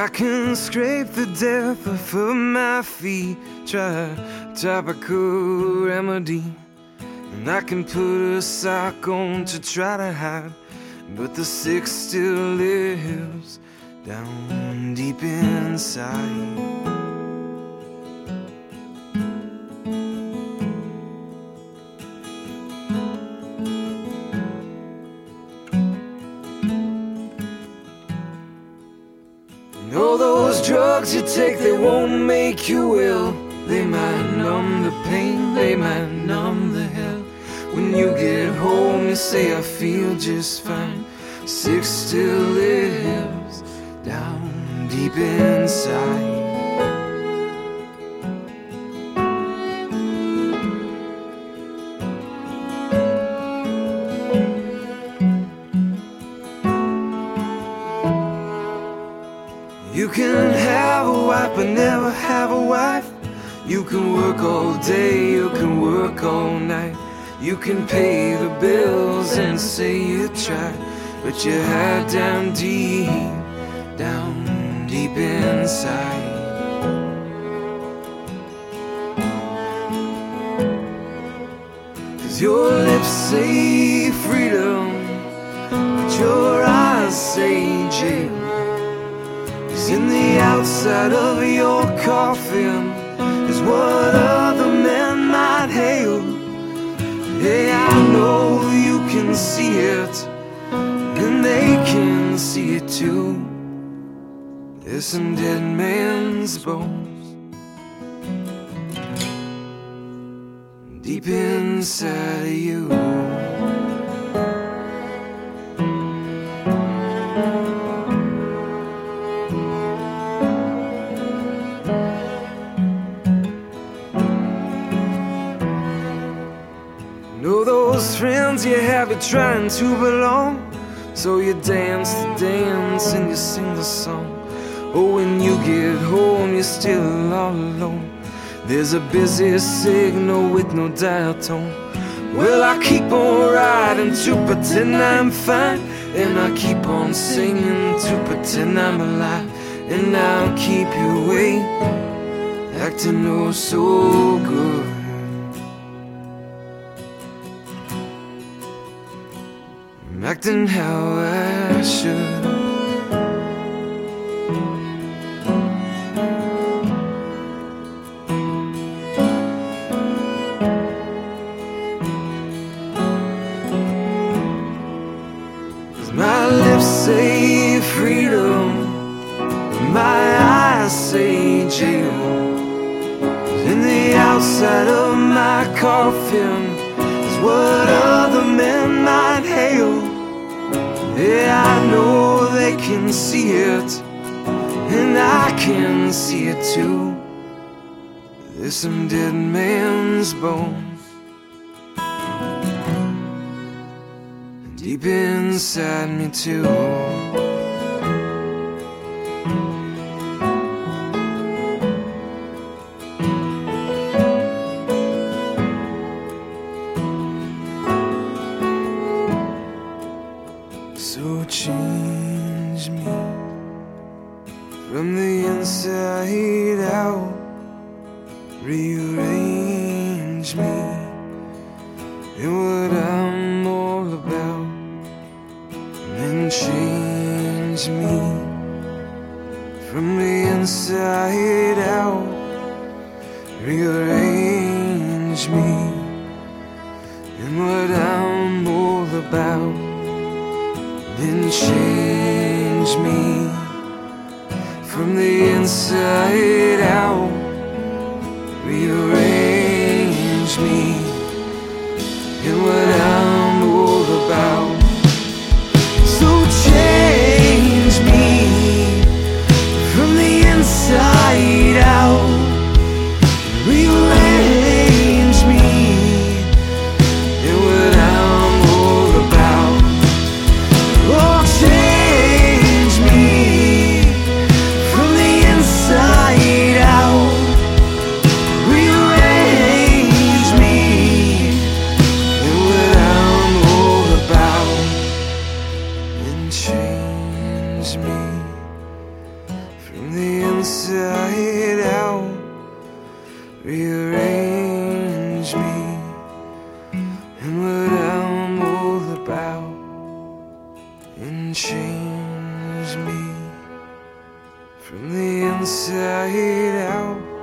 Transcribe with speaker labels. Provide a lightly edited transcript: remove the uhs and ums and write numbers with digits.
Speaker 1: I can scrape the depth off of my feet, try topical remedy, and I can put a sock on to try to hide, but the sick still lives down deep inside. All those drugs you take, they won't make you well. They might numb the pain, they might numb the hell. When you get home, you say, I feel just fine. Sick still lives down deep inside. You can have a wife but never have a wife. You can work all day, you can work all night. You can pay the bills and say you tried, but your head down deep inside. Cause your lips say freedom, but your eyes say jail. In the outside of your coffin is what other men might hail. Hey, I know you can see it, and they can see it too. There's some dead man's bones deep inside of you. Know those friends you have, you're trying to belong, so you dance the dance and you sing the song. Oh, when you get home, you're still all alone. There's a busy signal with no dial tone. Well, I keep on riding to pretend I'm fine, and I keep on singing to pretend I'm alive. And I'll keep you awake, acting oh so good. I'm acting how I should. Cause my lips say freedom, my eyes say jail. In the outside of my coffin is what other men might hail. Yeah, I know they can see it, and I can see it too. There's some dead man's bones deep inside me too. So change me from the inside out, rearrange me in what I'm all about, and then change me from the inside out, rearrange me in what I'm all about. Then change me from the inside out, rearrange me in what I'm all about. So change me from the inside out, rearrange me in what I'm all about. Oh, change me from the inside out, rearrange me in what I'm all about. And change me from the inside out. Rearrange me and what I'm all about, and change me from the inside out.